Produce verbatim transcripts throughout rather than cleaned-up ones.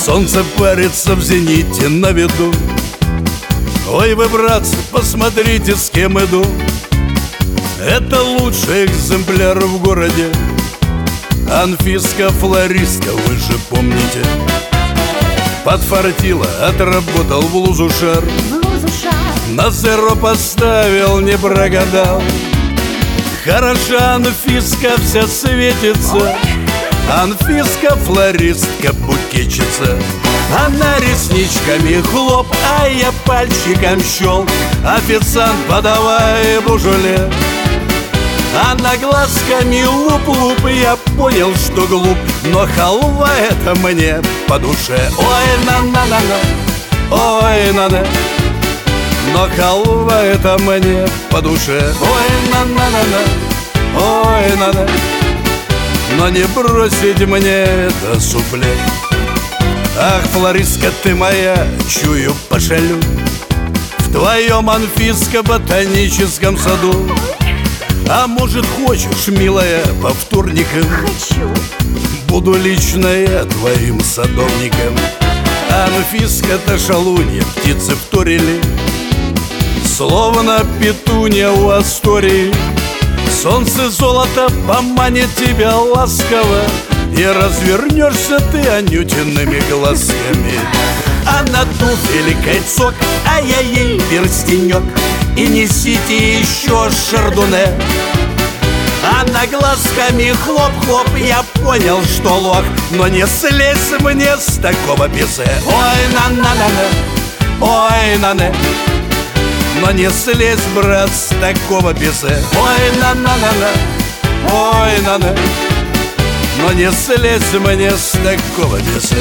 Солнце парится в зените на виду. Ой, вы, братцы, посмотрите, с кем иду. Это лучший экземпляр в городе. Анфиска, флористка, вы же помните. Подфартила, отработал в лузу шар. На зеро поставил, не прогадал. Хороша Анфиска, вся светится. Анфиска, флористка, букетчица. Она ресничками хлоп, а я пальчиком щел. Официант, подавай бужоле. Она глазками луп-луп, я понял, что глуп, но халва это мне по душе. Ой, на-на-на-на, ой, на-на. Но халва это мне по душе. Ой, на-на-на-на, ой, на-на. Но не бросить мне это суфле. Ах, флористка ты моя, чую, пошалю в твоем, Анфиска, ботаническом саду. А может, хочешь, милая, по вторникам? Хочу. Буду лично я твоим садовником. Анфиска-то шалунья, птицы вторили, словно петунья у Астории. Солнце золото поманит тебя ласково, и развернешься ты анютиными глазками. А на туфеле кольцок, а я ей перстенек. И несите еще шардоне. Она глазками хлоп-хлоп, я понял, что лох, но не слезь мне с такого писе. Ой, на-на-на-на, ой, на-на. Но не слезь, брат, с такого писе. Ой, на-на-на-на, ой, на-на. Но не слезь мне с такого писе.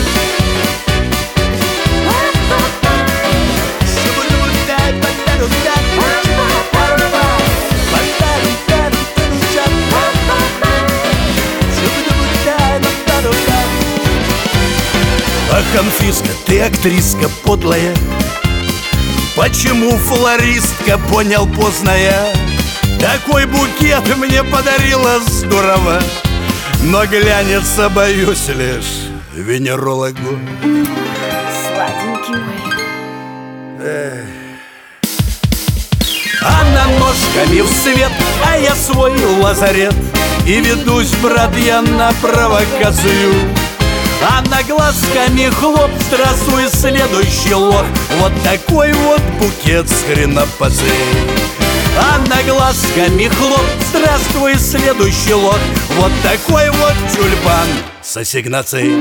Ах, Анфиска, ты актриска подлая. Почему флористка, понял поздно я. Такой букет мне подарила здорово, но глянется, боюсь, лишь венерологу. Сладенький мой. Эх. Она ножками в свет, а я свой лазарет. И ведусь, брат, я на провокацию. Она глазками хлоп, здравствуй, следующий лох. Вот такой вот букет с хренопацией. Она глазками хлоп, здравствуй, следующий лох. Вот такой вот тюльпан с ассигнацией.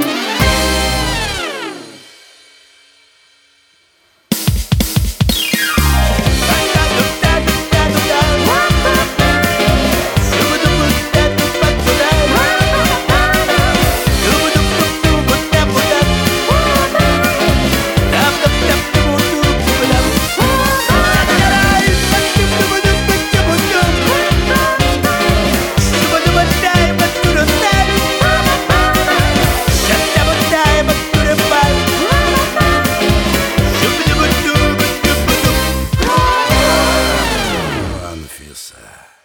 Анфиса.